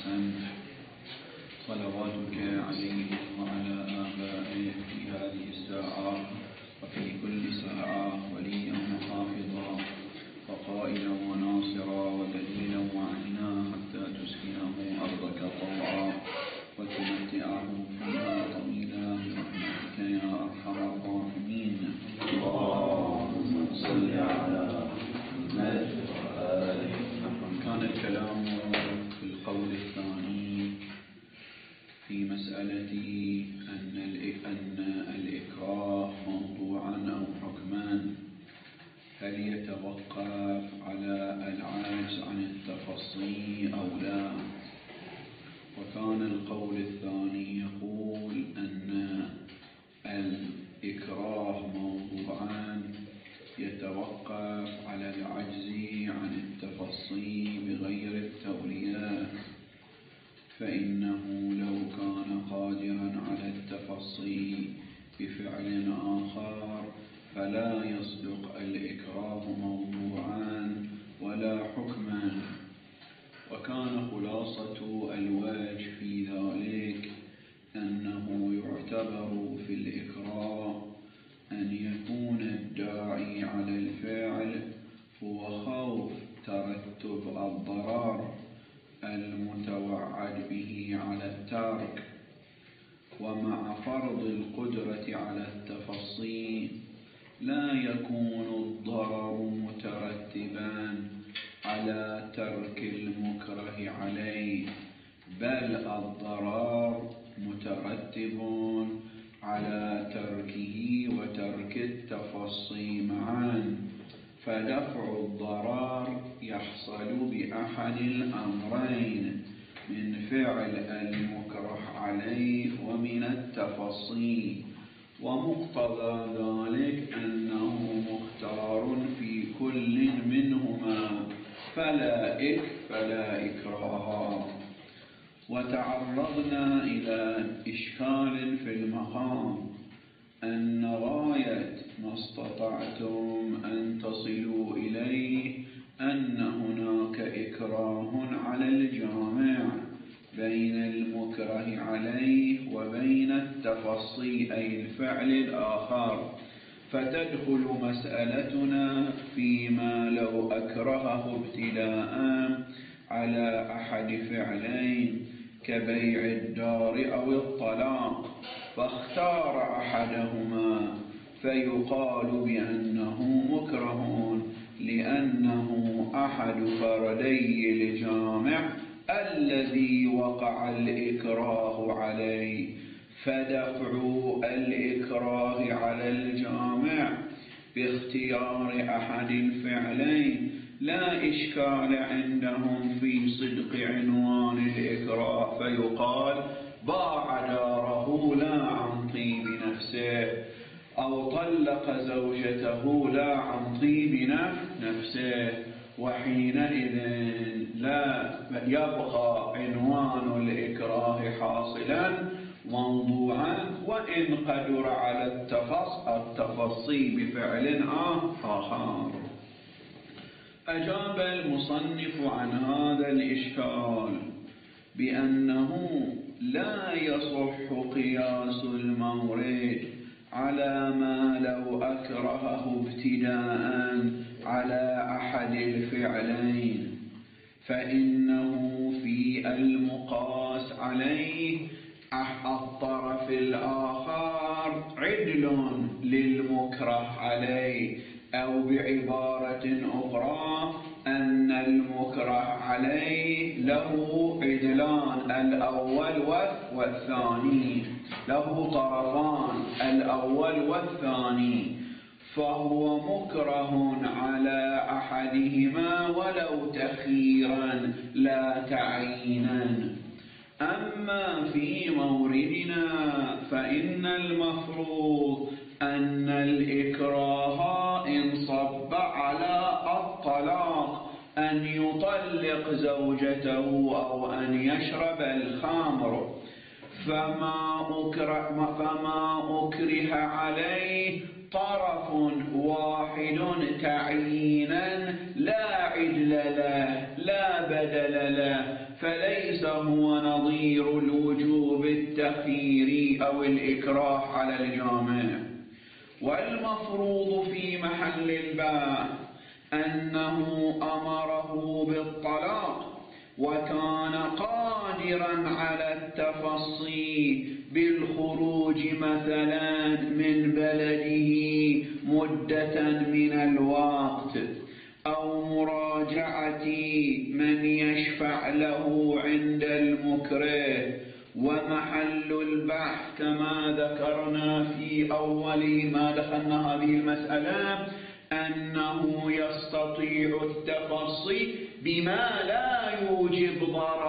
أحسنت. صلواتك عليه وعلى آبائه في هذه الساعة وفي كل ساعة وليا وحافظا وقائدا وناصرا ودليلا وعينا حتى تسكنه أرضك طوعا وتمتعه فيها طويلا برحمتك يا أرحم الراحمين. اللهم صل على محمد وآله. كان الكلام في القول الثاني في مسألة أن الإكراه موضوعا أو حكما هل يتوقف على العجز عن التفصيل أو لا. وكان القول الثاني يقول أن الإكراه موضوعا يتوقف على العجز عن التفصيل بغير التوليات، فإنه لو كان قادرا على التفصيل بفعل آخر فلا يصدق الإكراه موضوعا ولا حكما. وكان خلاصة الوجه في ذلك أنه يعتبر في الإكراه أن يكون الداعي على الفعل هو خوف ترتب الضرر المتوعد به على الترك، ومع فرض القدرة على التفصيل لا يكون الضرر مترتبا على ترك المكره عليه، بل الضرر مترتب على تركه وترك التفصيل معا. فدفع الضرر يحصل بأحد الأمرين: من فعل المكره عليه ومن التفصيل. ومقتضى ذلك أنه مختار في كل منهما فلا إكراه. وتعرضنا إلى إشكال في المقام أن غاية ما استطعتم أن تصلوا إليه أن هناك إكراه على الجامع بين المكره عليه وبين التفصيل أي الفعل الآخر، فتدخل مسألتنا فيما لو أكرهه ابتداء على أحد فعلين كبيع الدار أو الطلاق فاختار أحدهما فيقال بأنه مكره لأنه أحد فردي الجامع الذي وقع الإكراه عليه. فدفع الإكراه على الجامع باختيار أحد الفعلين لا إشكال عندهم في صدق عنوان الإكراه، فيقال باع داره لا عن طيب نفسه، أو طلق زوجته لا عن طيب نفسه، وحينئذ لا يبقى عنوان الإكراه حاصلا موضوعا وإن قدر على التفصيل بفعل آخر. أجاب المصنف عن هذا الإشكال بأنه لا يصح قياس المورد على ما لو أكرهه ابتداء على أحد الفعلين، فإنه في المقاس عليه الطرف الآخر عدل للمكره عليه، أو بعبارة أخرى أن المكره عليه له عدلان الأول والثاني، له طرفان الأول والثاني، فهو مكره على أحدهما ولو تخييرا لا تعيينا. أما في موردنا فإن المفروض أن الإكراه إن صب على الطلاق أن يطلق زوجته أو أن يشرب الخمر، فما أكره عليه طرف واحد تعيينا لا عدل له لا بدل له، فليس ليس هو نظير الوجوب التخييري أو الإكراه على الجامع. والمفروض في محل الباء أنه أمره بالطلاق وكان قادرا على التفصي بالخروج مثلا من بلده مدة من الوقت أو مراجعة من يشفع له عند المكره. ومحل البحث كما ذكرنا في أول ما دخلنا هذه المسألة أنه يستطيع التفصي بما لا يوجب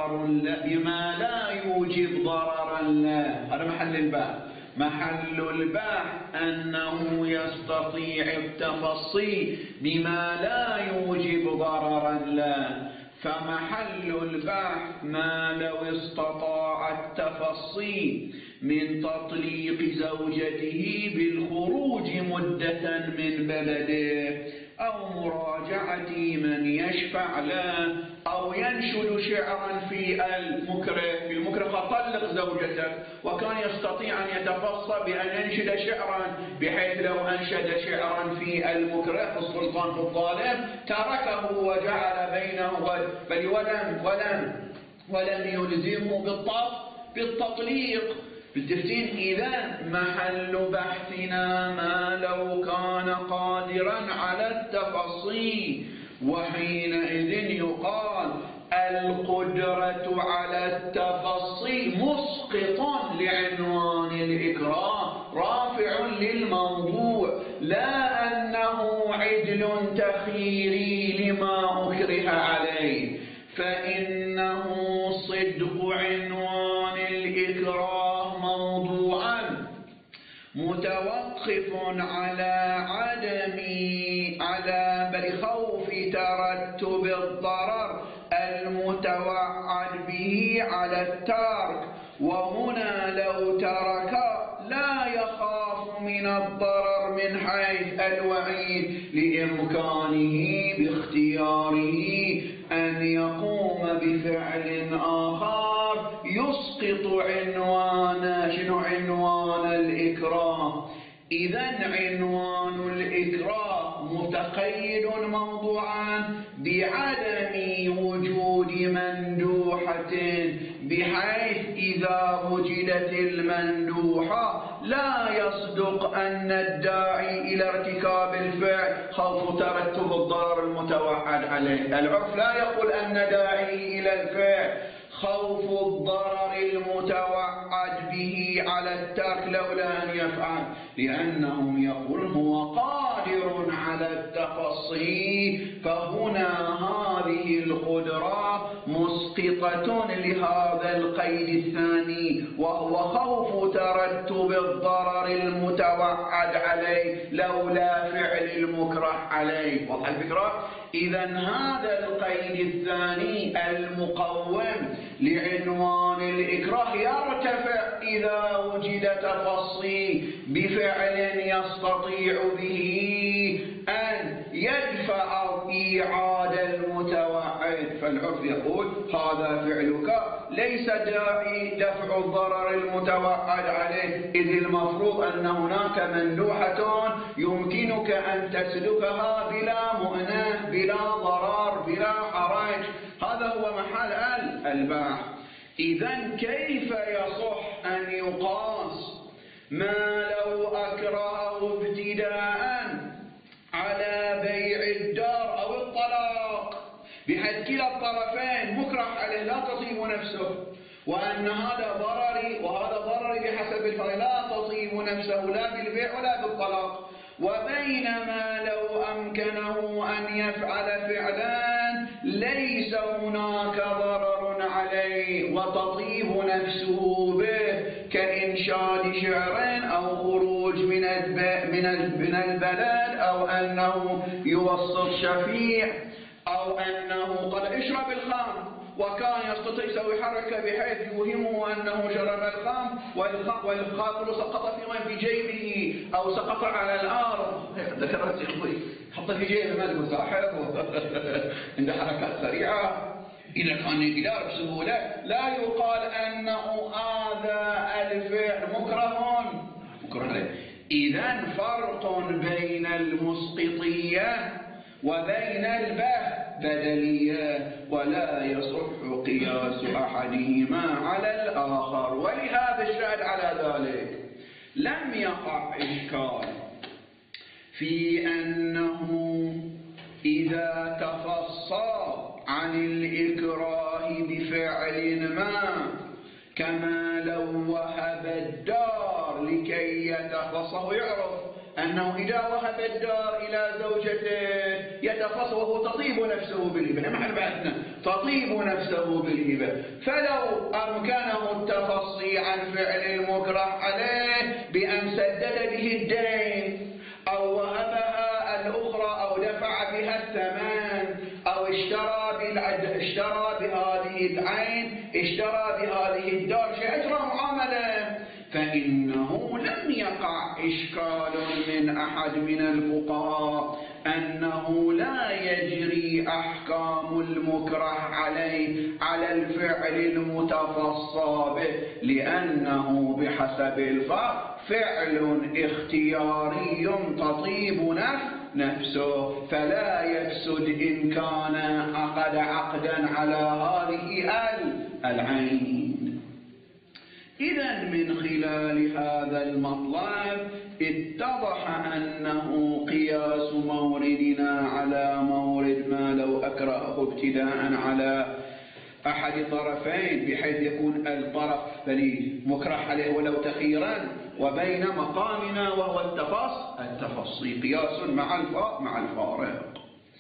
ضررا له. هذا محل البحث. محل البحث أنه يستطيع التفصي بما لا يوجب ضررا له. فمحل البحث ما لو استطاع التفصي من تطليق زوجته بالخروج مدة من بلده أو مراجعة من يشفع له أو ينشد شعرا في المكره فطلق زوجته، وكان يستطيع أن يتفصى بأن ينشد شعرا بحيث لو أنشد شعرا في المكره في السلطان في الظالم تركه وجعل بينه بل ولم يلزمه بالتطليق بالتفتين. إذا محل بحثنا ما لو كان قادرا على التفصيل، وحينئذ يقال القدرة على التفصيل مسقط لعنوان الإكراه رافع للموضوع، لا أنه عدل تخييري لما أكره عليه، فإنه صدق عنوان الإكراه موضوعا متوقف على بل خوف ترتب الضرر المتوعد به على التارك. وهنا لو ترك لا يخاف من الضرر من حيث الوعيد لإمكانه باختياره أن يقوم بفعل آخر يسقط عنوان الإكراه. إذا عنوان الإكراه متقيد موضوعا بعدم وجود مندوحة، بحيث إذا وجدت المندوحة لا يصدق أن الداعي إلى ارتكاب الفعل خوف ترتب الضرر المتوعد عليه. العرف لا يقول أن داعي إلى الفعل خوف الضرر المتوعد به على الترك لولا أن يفعل، لأنهم يقول هو قادر على التفصي. فهنا هذه القدرة مسقطة لهذا القيد الثاني، وهو خوف ترتب الضرر المتوعد عليه لولا فعل المكره عليه. واضح الفكرة؟ إذا هذا القيد الثاني المقوم لعنوان الإكراه يرتفع إذا وجد تفصي بفعل يستطيع به أن يدفع إيعاد المتوعد. فالعرف يقول هذا فعلك ليس داعي دفع الضرر المتوعد عليه، إذ المفروض أن هناك مندوحة يمكنك أن تسلكها بلا مؤنة بلا ضرر بلا حرج. هذا هو محل الباحث. إذن كيف يصح أن يقاس ما لو أكرهه ابتداء على بيع الدار أو الطلاق، بحيث كلا الطرفين مكره عليه لا تصيب نفسه، وأن هذا ضرري وهذا ضرري بحسب الفرق، لا تصيب نفسه لا بالبيع ولا بالطلاق. وبينما لو أمكنه أن يفعل فعلا ليس هناك ضرر عليه وتطيب نفسه به، كإنشاد شعر أو خروج من البلد، أو أنه يوسط شفيع، أو أنه قال اشرب الخمر، وكان يستطيع يسوي حركة بحيث يوهمه أنه شرب الخمر والخاطر سقط في جيبه أو سقط على الأرض. ذكرت أخوي حط في جيبه ما له ساحر عنده حركات سريعة. إذا كان يقدر بسهولة لا يقال أنه هذا الفعل مكره عليه. إذن فرق بين المسقطية وبين البدلية، ولا يصح قياس أحدهما على الآخر. ولهذا الشاهد على ذلك لم يقع إشكال في أنه إذا تفصى عن الإكراه بفعل ما، كما لو وهب الدار لكي يتفصه، يعرف أنه إذا وهب الدار إلى زوجته يتفصه وهو تطيب نفسه بالهبة، ما حربتنا تطيب نفسه بالهبة، فلو أمكنه التفصي عن فعل المكره عليه بأن سدد به الدين أو وهبها الأخرى أو دفع بها الثمن أو اشترى بهذه العين، اشترى بهذه الدار شيء، أجرى معاملة، فإنه لم يقع إشكال من أحد من الفقهاء أنه لا يجري أحكام المكره عليه على الفعل المتفصى به، لأنه بحسب الفقه فعل اختياري تطيب نفسه، فلا يفسد إن كان عقد عقدا على هذه العين. إذن من خلال هذا المطلب اتضح أنه قياس موردنا على مورد ما لو أكرهه ابتداء على أحد طرفين، بحيث يكون الطرف مكره عليه ولو تخيرا، وبين مقامنا وهو التفصي قياس مع الفارق.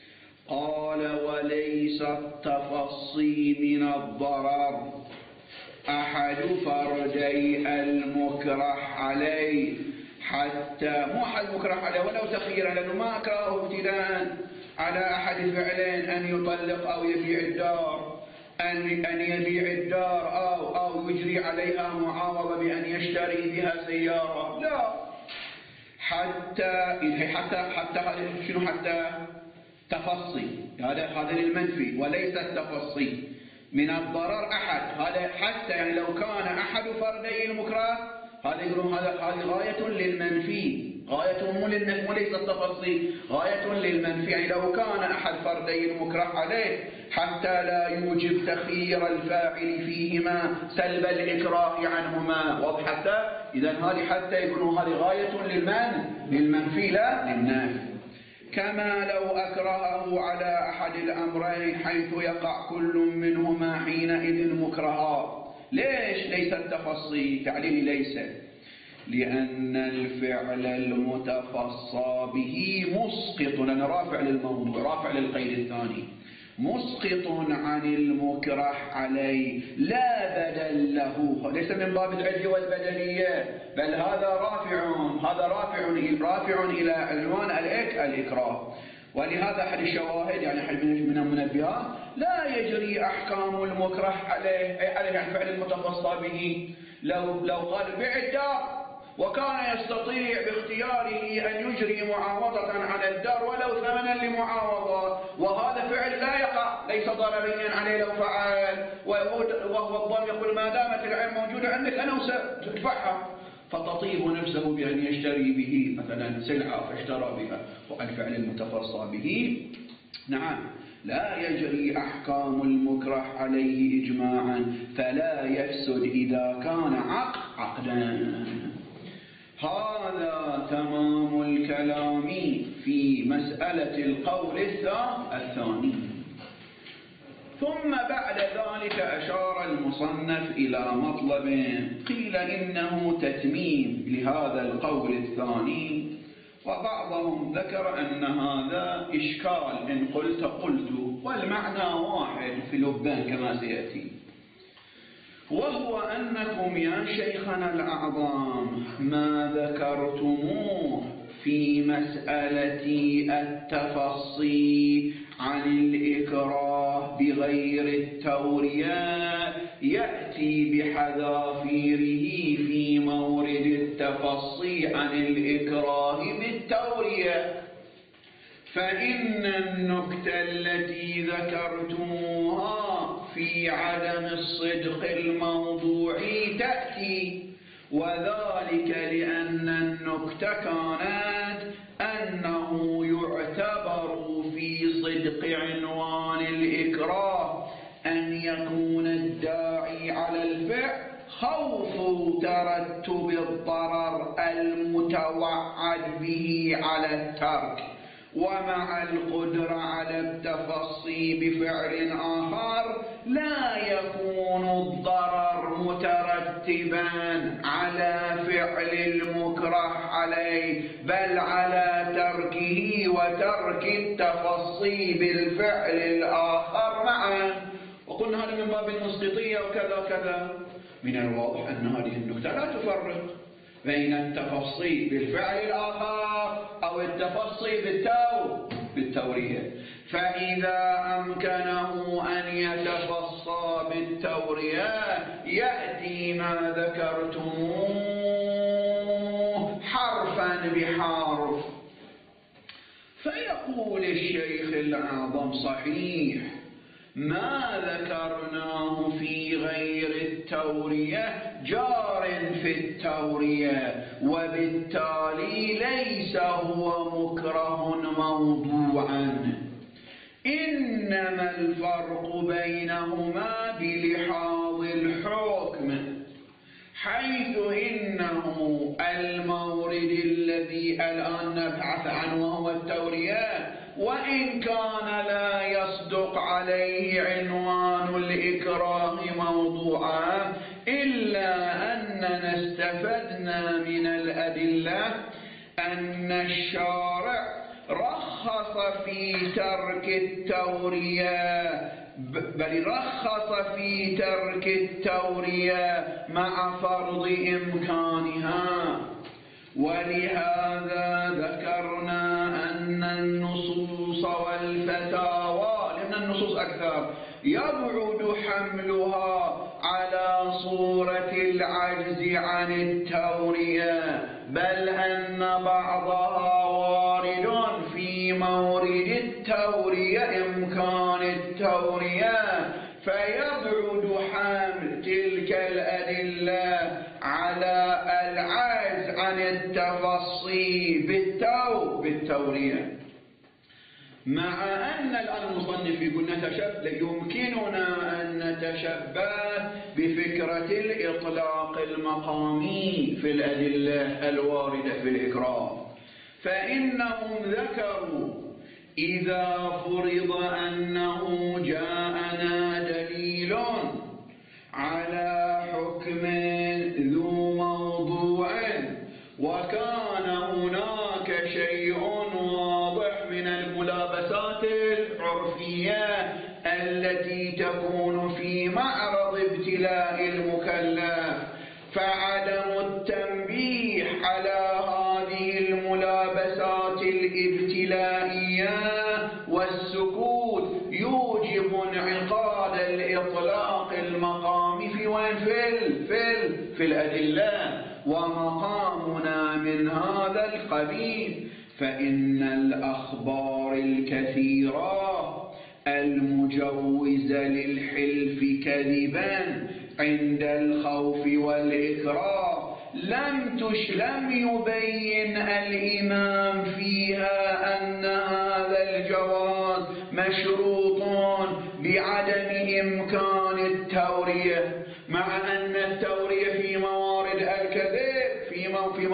قال وليس التفصي من الضرر أحد فردي المكره عليه، حتى مو أحد مكره عليه ولو تخيرا، لأنه ما أكرهه ابتداء على أحد فعلين، أن يطلق أو يبيع الدار، أن يبيع الدار أو يجري عليها معاوضة بأن يشتري بها سيارة، لا، حتى شنو؟ حتى تفصي، هذا للمنفي، وليس التفصي من الضرر أحد، هذا حتى يعني لو كان أحد فردي المكره، هذا يقولون هذه غاية للمنفي، غاية مو ليس التفصي، غاية للمنفي، يعني لو كان أحد فردي المكره عليه حتى لا يوجب تخيير الفاعل فيهما سلب الإكراه عنهما، واضح؟ حتى إذن هذه حتى يقولون هذه غاية للمنفي لا للنافي. كما لو أكرهه على أحد الأمرين حيث يقع كل منهما حينئذ مكرها. ليس التفصي تعليل ليس، لأن الفعل المتفصى به مسقط، لأنه رافع للموضوع، رافع للقيد الثاني، مسقط عن المكره عليه، لا بدل له، ليس من باب العدل والبدلية، بل هذا رافع إلى عنوان الإكراه. ولهذا أحد الشواهد، يعني أحد من المنبهات، لا يجري أحكام المكره عليه عن فعل المتفصى به. لو قال بيع الدار وكان يستطيع باختياره أن يجري معاوضة على الدار ولو ثمنا لمعاوضة، وهذا فعل لا يقع، ليس ضرريا عليه لو فعل، وهو الضم يقول ما دامت العين موجودة عندك أنا سأدفعها، فتطيب نفسه بأن يشتري به مثلا سلعة فاشترى بها. والفعل المتفصى به نعم لا يجري أحكام المكره عليه إجماعا، فلا يفسد إذا كان عقدا. هذا تمام الكلام في مسألة القول الثاني. ثم بعد ذلك أشار المصنف إلى مطلب قيل إنه تتميم لهذا القول الثاني، وبعضهم ذكر أن هذا إشكال، إن قلت والمعنى واحد في لبان كما سيأتي، وهو أنكم يا شيخنا الأعظم ما ذكرتموه في مسألة التفصي عن الإكراه بغير التورية يأتي بحذافيره في مورد التفصي عن الإكراه بالتورية، فإن النكتة التي ذكرتموها في عدم الصدق الموضوعي تأتي، وذلك لأن النكتة كانت أنه يعتبر في صدق عنوان الإكراه أن يكون الداعي على الفعل خوف ترتب الضرر المتوعد به على الترك، ومع القدرة على التفصي بفعل آخر لا يكون الضرر مترتبا على فعل المكره عليه، بل على تركه وترك التفصي بالفعل الآخر معا. وقلنا هذا من باب المسقطية وكذا وكذا. من الواضح أن هذه النكتة لا تفرق بين التفصي بالفعل الآخر أو التفصي بالتورية. فإذا أمكنه أن يتفصى بالتورية يأتي ما ذكرتموه حرفا بحرف. فيقول الشيخ الأعظم: صحيح ما ذكرناه في غير التورية جار في التورية، وبالتالي ليس هو مكره موضوعا، إنما الفرق بينهما بلحاظ الحكم، حيث إنه المورد الذي الآن نبحث عنه وهو التورية، وإن كان لا يصدق عليه عنوان الإكراه موضوعا، إلا أننا استفدنا من الأدلة أن الشارع رخص في ترك التورية، بل رخص في ترك التورية مع فرض إمكانها. ولهذا ذكرنا أن النصوص والفتاوى، لأن النصوص أكثر، يبعد حملها على صورة العجز عن التورية، بل أن بعضها وارد في مورد التورية إمكان التورية، فيبعد حمل تلك الأدلة على العجز عن التفصي بالتورية. مع أن الآن المصنف يقول يمكننا أن نتشبه بفكرة الإطلاق المقامي في الأدلة الواردة في الإكراه، فإنهم ذكروا: إذا فرض أنه جاءنا دليل على حكم ذو موضوع، وكان هناك شيء واضح من الملابسات العرفية التي تكون في معرض ابتلاء المكلف، فعدم التنبيه على هذه الملابسات الابتلائية والسكوت يوجب انعقاد الإطلاق المقامي في الأدلة، ومقامنا من هذا القبيل. فإن الأخبار الكثيرة المجوزة للحلف كذبا عند الخوف والإكراه لم يبين الإمام فيها أن هذا الجواز مشروط بعدم إمكان التورية، مع أن التورية في موارد الكذب، في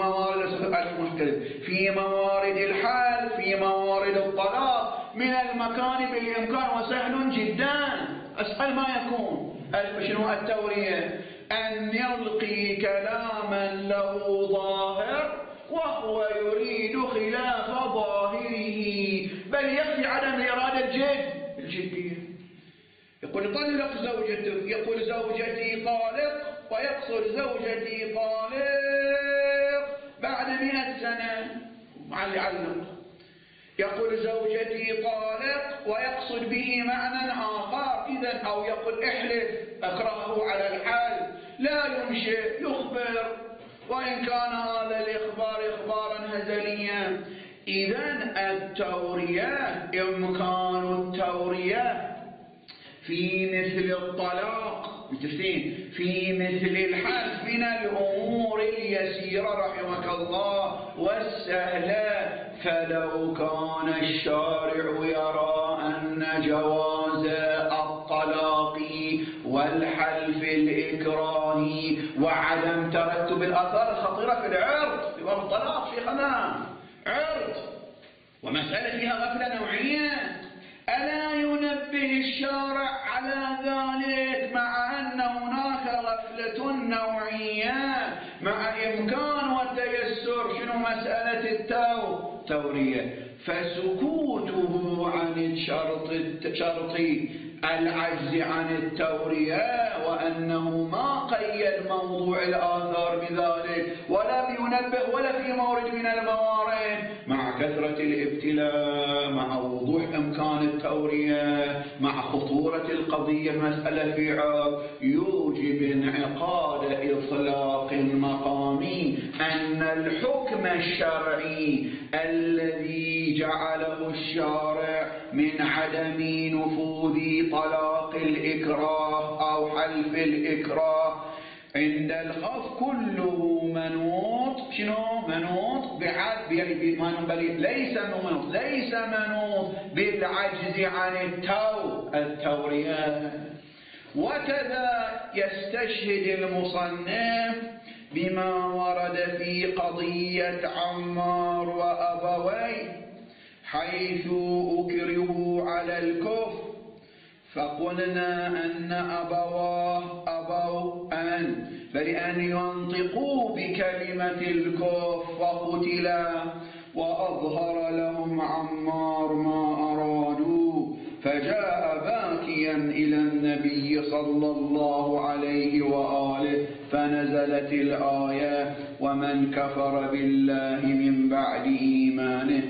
موارد الحال، في موارد الطلاق، من المكان بالإمكان وسهل جدا. أسهل ما يكون شنو التورية؟ أن يلقي كلاما له ظاهر وهو يريد خلاف ظاهره، بل يكفي عدم الإرادة الجدية. يقول طلق زوجته، يقول زوجتي طالق، ويقصد زوجتي طالق بعد 100 سنة مع اللي علق. يقول زوجتي طالق ويقصد به معنى آخر، إذن أو يقول احلف أكرهه على الحال، لا ينشئ، يخبر، وإن كان هذا الإخبار إخبارا هزليا. إذن التورية، إمكان التورية في مثل الطلاق، في مثل الحلف من الأمور اليسيرة رحمك الله والسهلة. فلو كان الشارع يرى أن جواز الطلاق والحلف الإكراهي وعدم ترتب الآثار الخطيرة في العرض، والطلاق شيخنا عرض ومسألة فيها غفلة نوعية، ألا ينبه الشارع على ذلك مع أن هناك غفلة نوعية مع إمكان والتيسر شنو مسألة التورية؟ فسكوته عن شرط العجز عن التورية وأنه ما قيد موضوع الآثار بذلك ولم ينبه ولا في مورد من الموارد مع كثرة الابتلاء مع وضوح إمكان التورية مع خطورة القضية مسألة في عرض يوجب انعقاد إطلاق مقامي أن الحكم الشرعي الذي جعله الشارع من عدم نفوذ طلاق الإكراه أو حلف الإكراه عند الخوف كله منوط. شنو منوط؟ ليس منوط بالعجز عن التورية. وكذا يستشهد المصنف بما ورد في قضية عمار وأبويه حيث أكرهوا على الكفر فقلنا أن أبواه أبوا فلأن ينطقوا بكلمة الكفر فقتلا وأظهر لهم عمار ما أرادوا فجاء باكيا إلى النبي صلى الله عليه وآله فنزلت الآية ومن كفر بالله من بعد إيمانه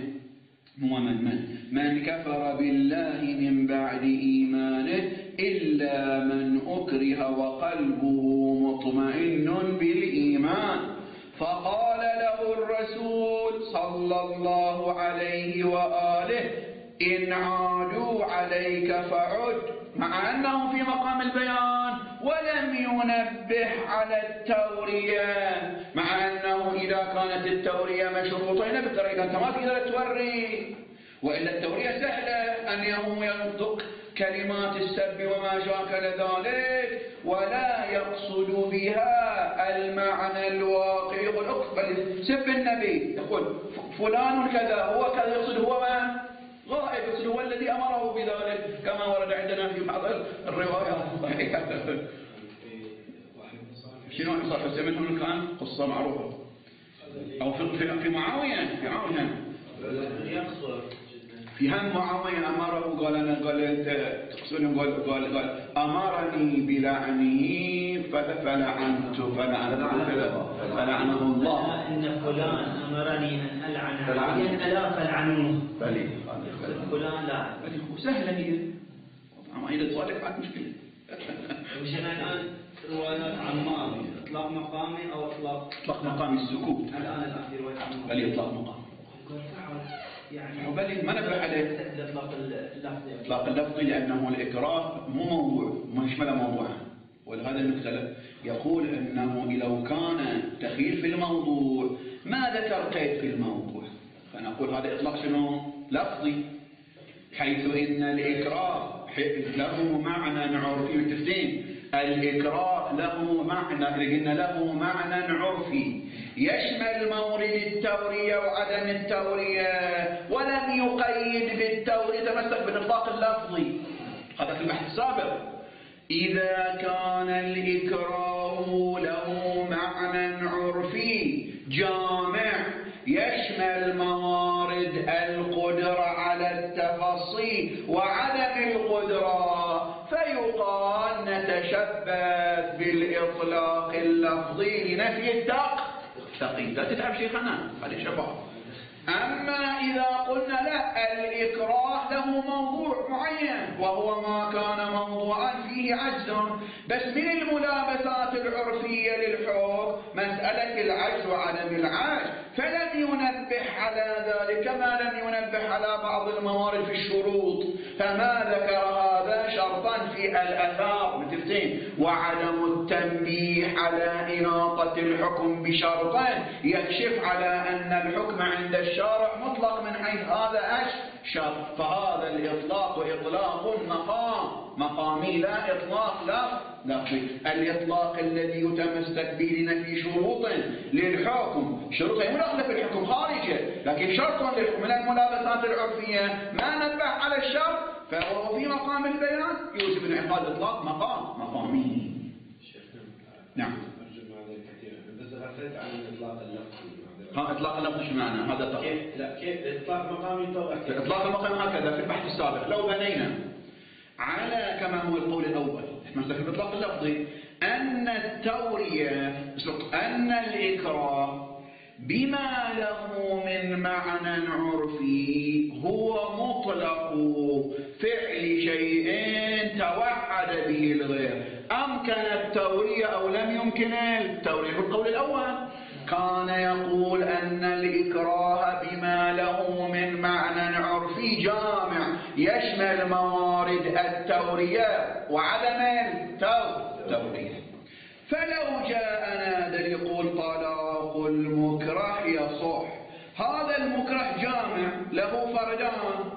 من كفر بالله من بعد إيمانه إلا من أكره وقلبه مطمئن بالإيمان. فقال له الرسول صلى الله عليه وآله إن عادوا عليك فعد، مع أنه في مقام البيان ولم ينبه على التورية، مع أنه إذا كانت التورية مشروطين بالطريقة أنت ما تقدر توري، وإلا التورية سهلة أن ينطق كلمات السب وما شاكل ذلك ولا يقصد بها المعنى الواقع. يقول اقبل سب النبي، يقول فلان كذا هو كذا، يقصد هو ما غائب، يقصد هو الذي أمره بذلك كما ورد عندنا في بعض الروايات. شنو صار حسين منهم كان قصة معروفة أو في معاوية يقصر في هم معاوية أمره قال أنا قال تقصدون قال أمرني بلعنه فلعنه الله. إن فلان أمرني أن ألعن عليا ألا فلعنوه. فلان لا سهلة هي، أما إذا تصالح بعد مشكلة. وشنا الآن روايات عمار إطلاق مقامي أو إطلاق مقامي السكوت. الآن في رواية عمار بل إطلاق مقامي. يعني بل ما نبه عليه إطلاق اللفظي لأنه الإكراه مو موضوع ما يشمل موضوعا، ولهذا المختلف يقول أنه لو كان تخيل في الموضوع ما ذكر قيد في الموضوع، فنقول هذا إطلاق شنو لفظي، حيث إن الإكراه له معنى عرفي. متفقين؟ الإكراه له معنى، لأن له معنى عرفي يشمل مورد التورية وعدم التورية، ولم يقيد بالتورية، تمسك بالإطلاق اللفظي. هذا في البحث السابق. إذا كان الإكراه له معنى عرفي جامع يشمل موارد القدرة على التفصيل وعدم القدرة، فيقال نتشبث بالإطلاق اللفظي لنفي التقييد. لا تتعب شيخنا، هذا شباب. أما إذا قلنا لا، الإكراه له موضوع معين وهو ما كان موضوعا فيه عجز، بس من الملابسات العرفية للحكم مسألة العجز وعدم العجز، فلم ينبه على ذلك كما لم ينبه على بعض الموارد في الشروط، فما ذكر هذا شرط شرطا في الأثار متفتين، وعدم التنبيه على إناطة الحكم بشرطين يكشف على أن الحكم عند الشارع مطلق من حيث هذا شرط. فهذا الإطلاق إطلاق مقامي لا إطلاق لفظي. الإطلاق الذي يتمسك به لنفي شروط للحكم، شروط مداخلة في الحكم خارجة، لكن شرط للحكم من الملابسات العرفية ما نبه على الشرط فهو في مقام البيان يوجب انعقاد إطلاق مقامي. نعم. بس غفلت عن الإطلاق اللفظي. إطلاق اللفظ شو معنى؟ هذا كيف إطلاق مقامي طبعا. إطلاق المقام هكذا في البحث السابق لو بنينا على كما هو القول الأول مثلا في الإطلاق اللفظي أن التورية أن الإكراه بما له من معنى عرفي هو مطلق فعل شيء توعد به الغير. أمكن التورية أو لم يمكن التورية؟ القول الأول كان يقول أن الإكراه بما له من معنى عرفي جامع يشمل موارد التورية وعدم التورية. فلو جاء نادر يقول طلاق المكره يصح، هذا المكره جامع له فردان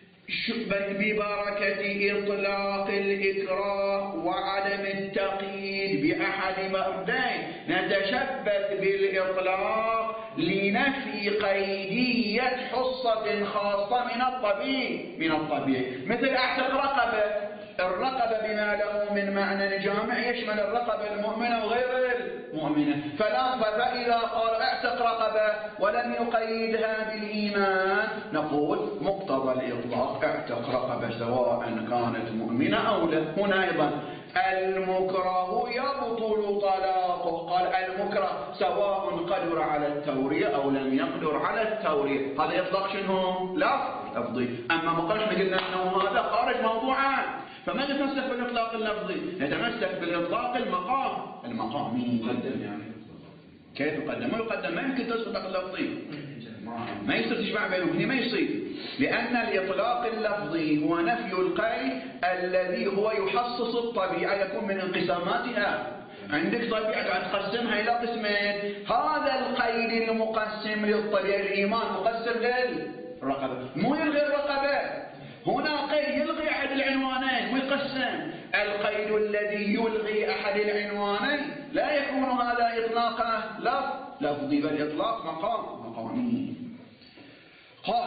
ببركة إطلاق الإكراه وعدم التقييد بأحد مردين نتشبث بالإطلاق لنفي قيدية حصة خاصة من الطبيعي مثل أعتق رقبة. الرقبة بما له من معنى جامع يشمل الرقبة المؤمنة وغير المؤمنة، فإذا قال اعتق رقبة ولم يقيدها بالإيمان نقول مقتضى الإطلاق اعتق رقبة سواء كانت مؤمنة أو لا. هنا أيضا المكره يبطل طلاقه، قال المكره سواء قدر على التورية أو لم يقدر على التورية. هذا إطلاق شنو؟ لفظي. أما مقرش قلنا أنه هذا خارج موضوعا، فما نتمسك بالإطلاق اللفظي، نتمسك بالإطلاق المقامي. يعني كيف يقدم؟ ما يقدم، ما يمكن تسبق اللفظي، ما يصير تجمع بينهم، هنا ما يصير، لأن الإطلاق اللفظي هو نفي القيد الذي هو يحصص الطبيعة يكون من انقساماتها. عندك طبيعة قاعد تقسمها إلى قسمين، هذا القيد المقسم للطبيعة الإيمان مقسم للرقبة، مو يلغي الرقبة. هنا قيد يلغي أحد العنوانين ويقسم. القيد الذي يلغي أحد العنوانين لا يكون هذا إطلاقا لفظي بل إطلاق مقامي. قال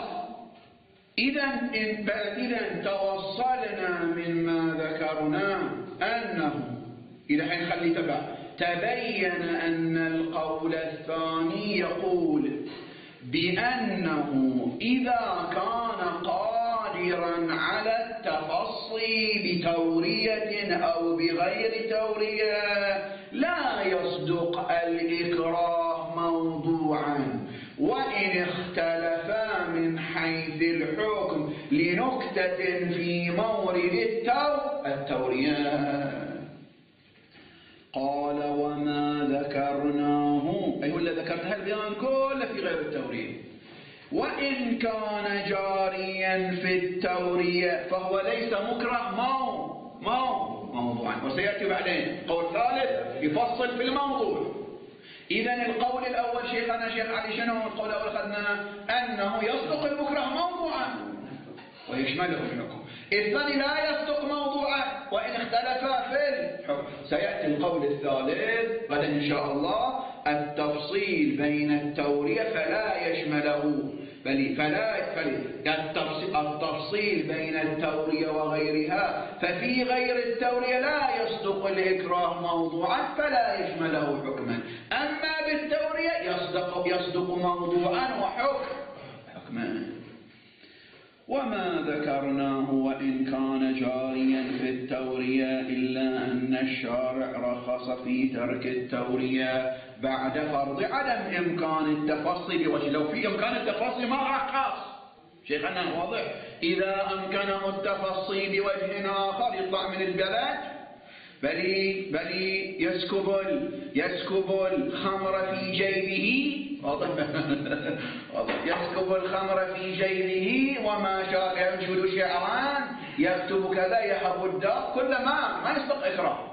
إذا توصلنا مما ذكرنا أنه إذا حنخلي تبين أن القول الثاني يقول بأنه إذا كان قادرا على التفصي بتورية أو بغير تورية لا يصدق الإكراه موضوعا، وإن اختلفا من حيث الحكم لنكتة في مورد التورية. قال وما ذكرناه أي هو اللي ذكرتها البيان كله في غير التورية، وإن كان جاريا في التورية فهو ليس مكره موضوعا. وسيأتي بعدين قول ثالث يفصل في الموضوع. إذا القول الأول شيخنا شيخ علي شنو القول الأول أخذنا أنه يصدق المكره موضوعا ويشمله الحكم. الثاني لا يصدق موضوعا وإن اختلفا في الحكم. سيأتي القول الثالث غدا إن شاء الله التفصيل بين التورية فلا يشمله التفصيل بين التورية وغيرها، ففي غير التورية لا يصدق الإكراه موضوعا فلا يشمله حكما، أما بالتورية يصدق موضوعا وحكما. وما ذكرناه وإن كان جاريا في التورية إلا أن الشارع رخص في ترك التورية بعد فرض عدم إمكان التفصي بوجه. لو في إمكان التفصي ما رخص شيخنا واضح. إذا أمكنه التفصي بوجه آخر يطلع من البلد بل يسكب الخمر في جيبه يسكب الخمر في جيبه وما شاء ينشد شعران يكتب كذا يهب الدار، كل ما يصدق إكراه.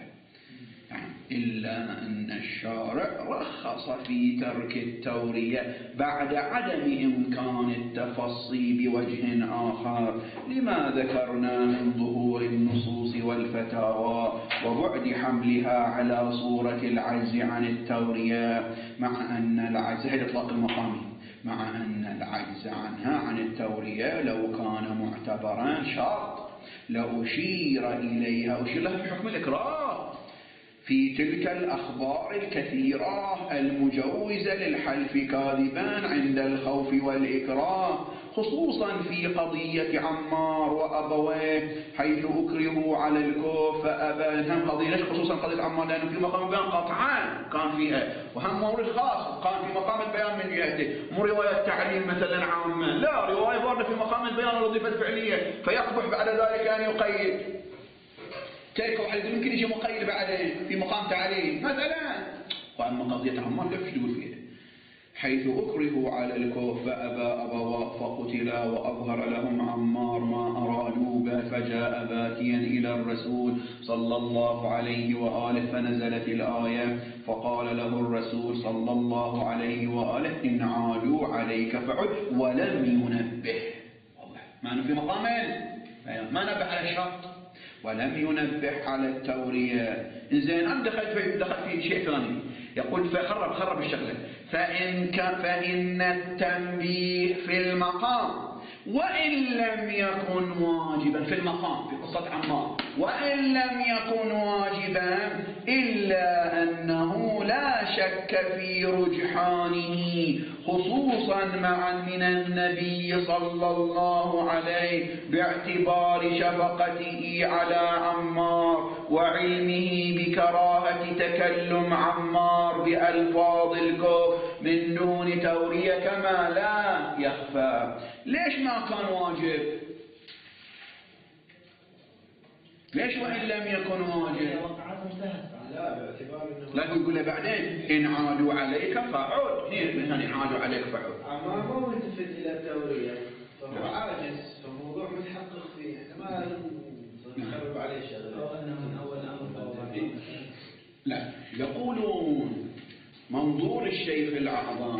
إلا أن الشارع رخص في ترك التورية بعد عدم إمكان التفصي بوجه آخر لما ذكرنا من ظهور النصوص والفتاوى وبعد حملها على صورة العجز عن التورية، مع أن العجز هي إطلاق المقامي، مع أن العجز عنها عن التورية لو كان معتبرا شرط لأشير إليها، أشير لها بحكم الإكراه في تلك الأخبار الكثيرة المجوزة للحلف كاذبا عند الخوف والإكراه، خصوصا في قضية عمار وأبويه حيث أكرهوا على الكفر فأبى. هم قضية خصوصا قضية عمار لأنه في مقام البيان قطعا كان فيها، وهم مورد خاص كان في مقام البيان من جهته، مو رواية تعليل مثلا عامة، لا رواية واردة في مقام البيان والوظيفة الفعلية، فيقبح بعد ذلك أن يقيد. تلك واحد يمكن يجي مقيد بعدين في مقام تعليل مثلا. وأما قضية عمار لا يقول فيها حيث أكرهوا على الكفر فأبى أبواه فقتلا وأظهر لهم عمار ما أرادوا به فجاء باكيا إلى الرسول صلى الله عليه وآله فنزلت الآية فقال له الرسول صلى الله عليه وآله إن عادوا عليك فعد ولم ينبه. ما في مقام ما نبه على الشرط ولم ينبه على التورية. إنزين أنا دخلت في شيء ثاني يقول فخرب الشغلة. فإن التنبيه في المقام وإن لم يكن واجبا في المقام في قصة عمار وإن لم يكن واجبا إلا أنه لا شك في رجحانه خصوصا معا من النبي صلى الله عليه باعتبار شفقته على عمار وعلمه بكراهة تكلم عمار بألفاظ الكفر من دون تورية كما لا يخفى. ليش ما كان واجب؟ ليش وإن لم يكن واجب؟ لا يقول له بعدين إن عادوا عليك فعود، إن عادوا عليك فعود. أما ما ملتفت إلى التورية فهو عاجز، فالموضوع متحقق فيه، ما نخرب عليه شغله. أو أنه من أول أمر لا، يقولون منظور الشيخ الأعظم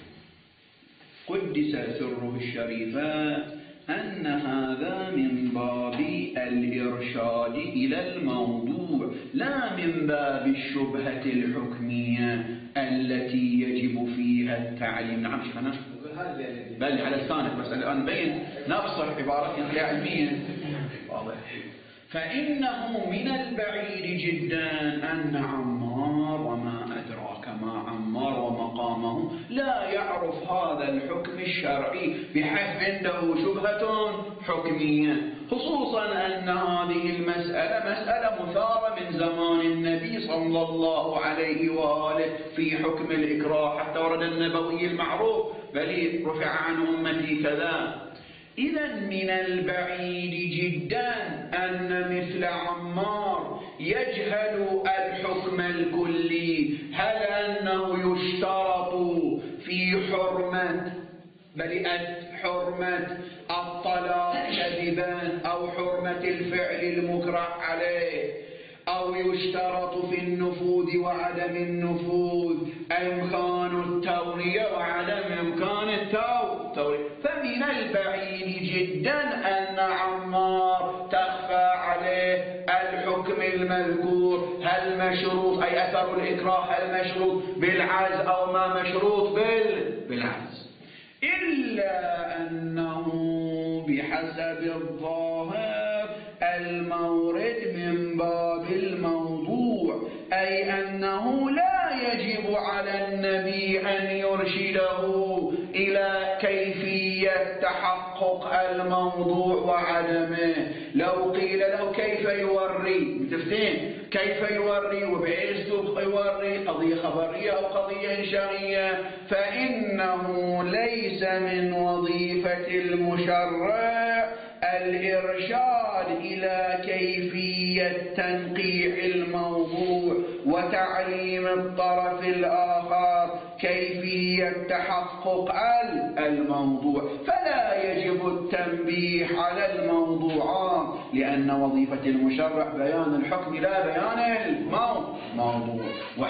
قدس سره الشريفة أن هذا من باب الإرشاد إلى الموضوع لا من باب الشبهة الحكمية التي يجب فيها التعليم. نعم شيخنا بل على لسانك بس الآن بين نفسر عبارة علمية واضح. فإنه من البعيد جدا أن عمار وما أدراك ما عمار ومقامه لا يعرف هذا الحكم الشرعي بحيث عنده شبهة حكمية، خصوصا أن هذه المسألة مسألة مثارة من زمان النبي صلى الله عليه وآله في حكم الإكراه حتى ورد النبوي المعروف بل رفع عن أمتي كذا. إذا من البعيد جدا أن مثل عمار يجهل الحكم الكلي، هل أنه يشترط في حرمة الطلاق كذبا أو حرمة الفعل المكره عليه، أو يشترط في النفوذ وعدم النفوذ إمكان التورية وعدم إمكان التورية. فمن البعيد جدا أن عمار تخفى عليه الحكم المذكور، هل مشروط أي أثر الإكراه هل مشروط بالعجز أو ما مشروط بالعجز، إلا أنه بحسب الظاهر المورد من باب الموضوع، أي أنه لا يجب على النبي أن يرشده إلى كيفية تحقق الموضوع وعدمه. لو قيل له كيف يوري متفتين كيف يوري وبأي أسلوب يوري قضية خبرية أو قضية إنشائية، فإنه ليس من وظيفة المشرع الإرشاد إلى كيفية تنقيح الموضوع وتعليم الطرف الآخر كيفية تحقق الموضوع، فلا يجب التنبيه على الموضوعات، لأن وظيفة المشرع بيان الحكم لا بيان الموضوع.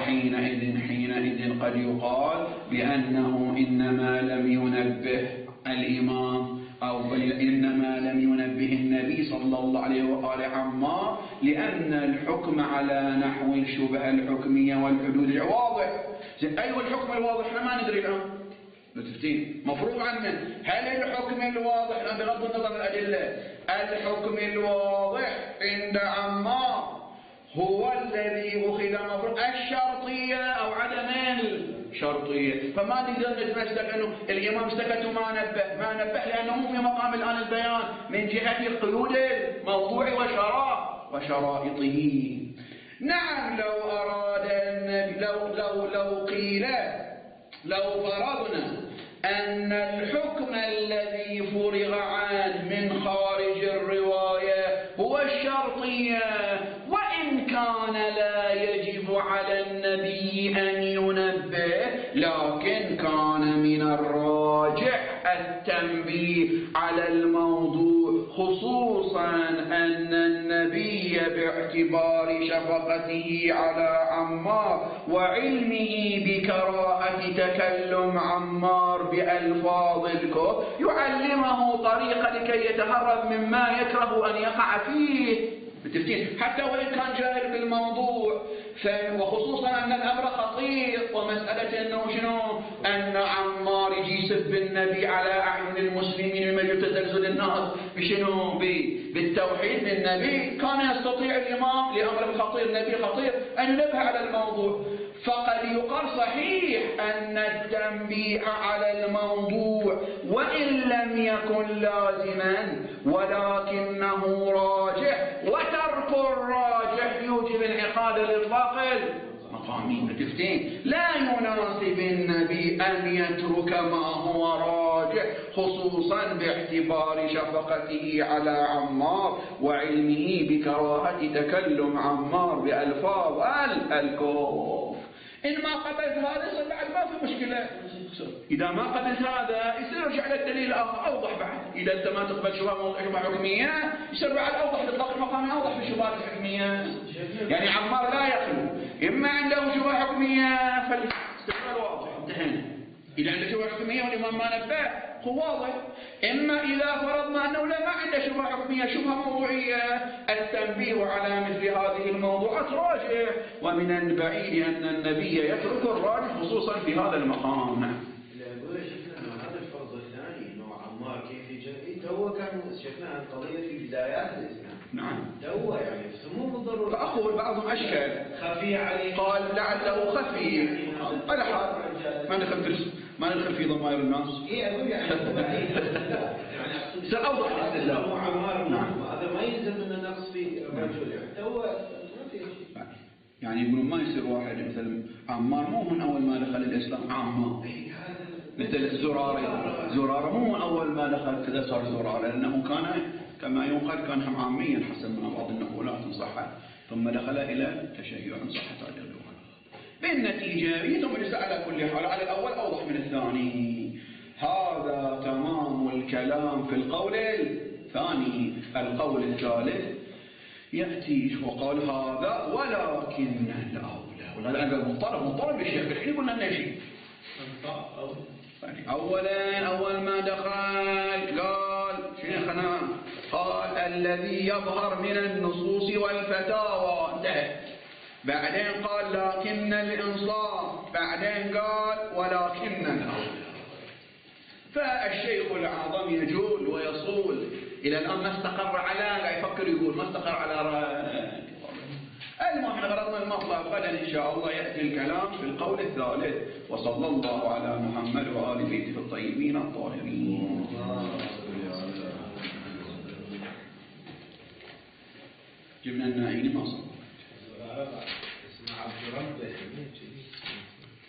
وحينئذ قد يقال بأنه إنما لم ينبه الإمام أو إنما لم ينبه النبي صلى الله عليه وآله عمار لأن الحكم على نحو الشبهة الحكمية والحدود واضح. أي الحكم الواضح؟ احنا ما ندري الآن، متفتين مفروض عنه. هل الحكم الواضح الآن بغض النظر عن الأدلة، الحكم الواضح عند عمار هو الذي أخذ مفروض الشرطية أو عدم الشرطية. فما نقدر نتمسك أنه الإمام سكت وما نبه لأنه مو في مقام الآن البيان من جهة قيود الموضوع وشرائطه. نعم، لو أراد النبي لو قيل لو فرضنا أن الحكم الذي فرغ عنه من خارج الرواية هو الشرطية، وإن كان لا يجب على النبي أن ينبه، لكن كان من الراجح التنبيه على الموضوع، خصوصا أن النبي باعتبار شفقته على عمار وعلمه بكراهة تكلم عمار بألفاظ الكفر يعلمه طريقة لكي يتهرب مما يكره أن يقع فيه. حتى وإن كان جاهل بالموضوع، وخصوصا أن الأمر خطير، ومسألة أنه شنو أن عمار يجي يسب النبي على أعين المسلمين بما يتزلزل الناس بشنو بالتوحيد بالنبي، كان يستطيع الإمام لأمر خطير نبي خطير أن ينبه على الموضوع. فقد يقال صحيح أن التنبيه على الموضوع وإن لم يكن لازما ولكنه راجح، وترك الراجح يوجب انعقاد الإطلاق المقامي. لا يناسب النبي أن يترك ما هو راجح، خصوصا باعتبار شفقته على عمار وعلمه بكراهة تكلم عمار بألفاظ الكفر. إن ما قبلت هذا يصير بعد ما في مشكلة. إذا ما قبلت هذا يصير يرجع للدليل الآخر أوضح بعد. إذا أنت ما تقبل شبهة حكمية يصير بعد أوضح، الإطلاق المقامي أوضح في الشبهات الحكمية. يعني عمار لا يخلو، إما عنده شبهة حكمية فالاستقبال واضح انتهينا. إذا عنده شبهة حكمية والإمام ما نبه هو واضح. إما إذا فرضنا أنه لا ما عنده شبهة حكمية شبهة موضوعية، التنبيه على مثل هذه الموضوعات راجع، ومن البعيد أن النبي يترك الراجح خصوصا في هذا المقام. يقول شفنا أن هذا الفرض الثاني أنه عمار كيف جاء هو كان شفنا عن قضية في بدايات الإسلام. نعم. هو يعني مو بالضرورة. فأقول بعضهم أشكال خفي عليه، قال لعله خفي على حال ما ندخل في ضمائر الناس. إيه أقول يعني سأوضح الاستدلال. هذا ما يلزم أن نقص في الرجل، يعني هو ما في شيء. يعني يقولون ما يصير واحد مثل عمار مو من أول ما دخل الإسلام عمار، مثل زرارة مو من أول ما دخل كذا صار زرارة، لأنه كان كما ينقل كان هم عاميا حسب ما بعض النقولات صحت، ثم دخل إلى التشيع صحت هذه النقولات. بالنتيجة يتم على كل حال على الأول أوضح من الثاني. هذا تمام الكلام في القول الثاني. القول الثالث يأتي وقال هذا ولكن الأولى، وهذا مضطرب الشيخ الحين قلنا لنا شيء. أول ما دخل قال شيخنا قال الذي يظهر من النصوص والفتاوى انتهى. بعدين قال لكن الإنصاف، بعدين قال ولكن الأولى. فالشيخ الأعظم يجول ويصول إلى الآن ما استقر على، لا يفكر يقول ما استقر على رأي. المهم احنا غرضنا المطلب، غدا إن شاء الله يأتي الكلام في القول الثالث. وصلى الله على محمد وآل بيته الطيبين الطاهرين. جبنا النائين ما صلى.